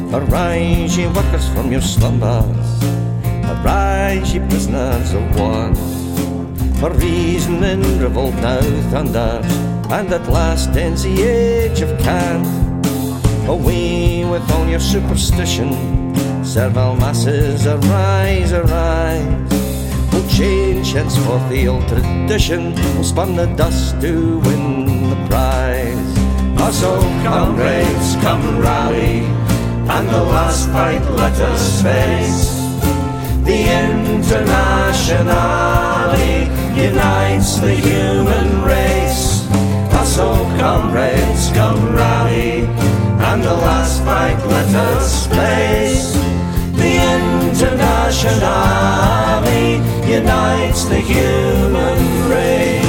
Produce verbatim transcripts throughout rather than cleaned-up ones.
Arise, ye workers, from your slumbers. Arise, ye prisoners of war. For reason in revolt now thunders, and at last ends the age of cant. Away with all your superstition, servile masses, arise, arise. We'll change henceforth the old tradition, we'll spurn the dust to win the prize. Oh, so comrades, come rally, and the last fight let us face. The Internationale unites the human race. Oh, so comrades, come rally, and the last fight let us face. The Internationale unites the human race.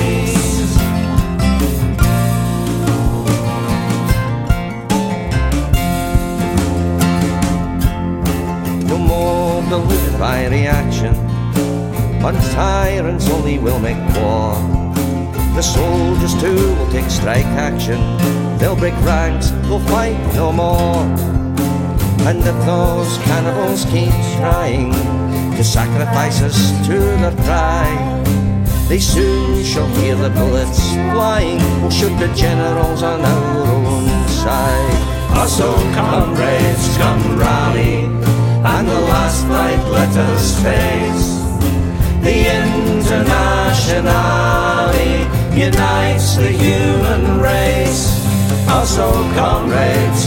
No more deluded by reaction, but tyrants only will make war. The soldiers too will take strike action, they'll break ranks, they'll fight no more. And if those cannibals keep trying to sacrifice us to their pride, they soon shall hear the bullets flying, we'll shoot the generals on our own side. Oh, so comrades, come rally, and the last fight let us face. The Internationale unites the human race. Oh, so comrades,